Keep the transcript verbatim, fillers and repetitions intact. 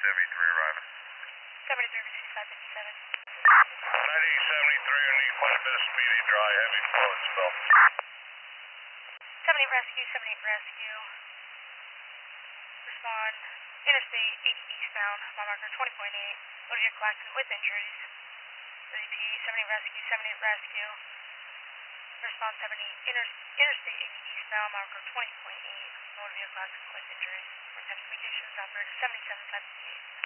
seventy-three arriving. seventy-three, receive five fifty-seven. nineteen seventy-three, I need quite a bit of speedy dry, heavy fluid spill. seventy-eight rescue, seventy-eight rescue. Respond. Interstate eighty eastbound, mile marker twenty point eight. Motor vehicle accident with injuries. Repeat, seventy-eight rescue, seventy-eight rescue. Respond seventy, inter, Interstate eighty eastbound, mile marker twenty point eight. Motor vehicle accident with injuries. What type of communications? Operator seventy-seven five fifty-eight.